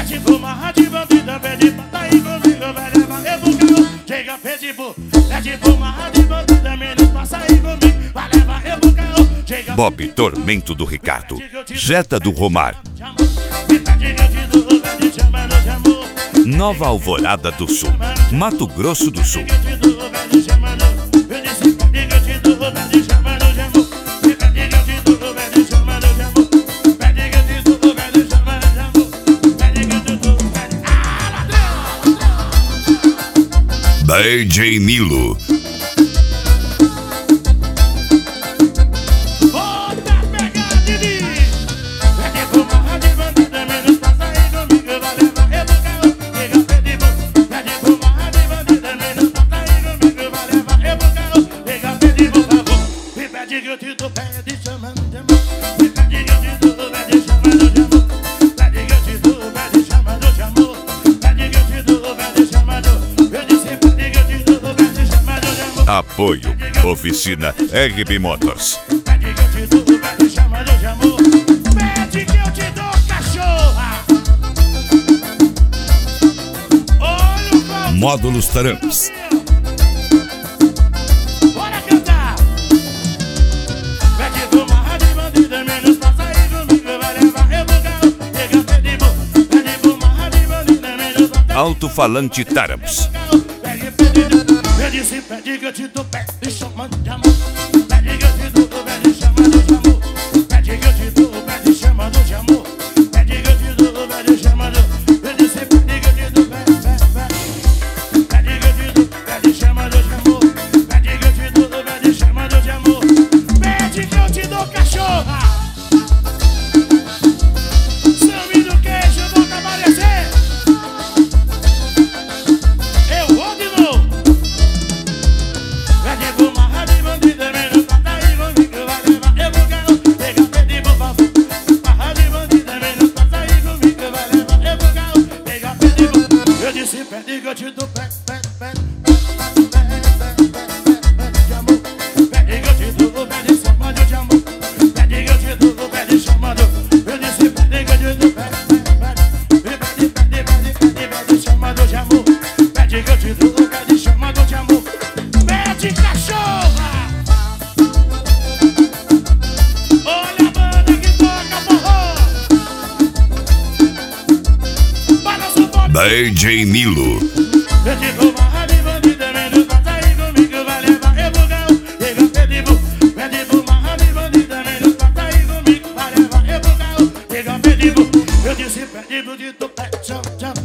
Pede pro marra de bandida, pede pra tá aí comigo, vai levar eu pro carro. Chega, pede pro marra de bandida, menos passa aí comigo, vai levar eu pro carro. Bob Tormento do Ricardo, Jeta do Romar, Nova Alvorada do Sul, Mato Grosso do Sul. DJ Nilo. Apoio, Oficina RB Motors. Pede que eu te dou cachorra. Módulos Taramps. Bora cantar. Pede pro marra de bandida, menos passa aí comigo, vai levar eu pro carro. Pede pro marra de bandida, menos passa aí comigo. Alto-falante Taramps. Pede que eu te dou, pede chamando de amor. Pede que eu te dou, pede chamando de amor. Pede que eu te dou, pede chamando de amor. Pede que eu te dou, pede chamando. Pede que eu te dou, pede que eu te dou, pede chamando de amor. Pede que eu te dou, pede chamando de amor. Pede que eu te dou cachorra. Some do queijo, volta a aparecer. Eu vou de novo. Pede pro marra de bandida, menos pra tá aí comigo, vai levar eu pro carro. Pega, pede por favor. Marra de bandida, menos pra tá aí comigo, vai levar eu pro carro. Pega, pede por. Eu disse pede que eu te dou, pede de amor. Pede que eu te dou, pede chamando de amor. Pede que eu te dou, pede chamando. Eu disse pede que eu te dou, pede chamando de amor. Pede que eu te dou, pede chamando de amor. Pede cachorra. Olha a banda que toca forró. Balança o bode. DJ Nilo. Pede pro marra de bandida, menos passa aí comigo, vai levar eu pro carro. Pede pro marra de bandida, menos passa aí comigo, vai levar eu pro carro. Eu disse pede pro de tu, pede,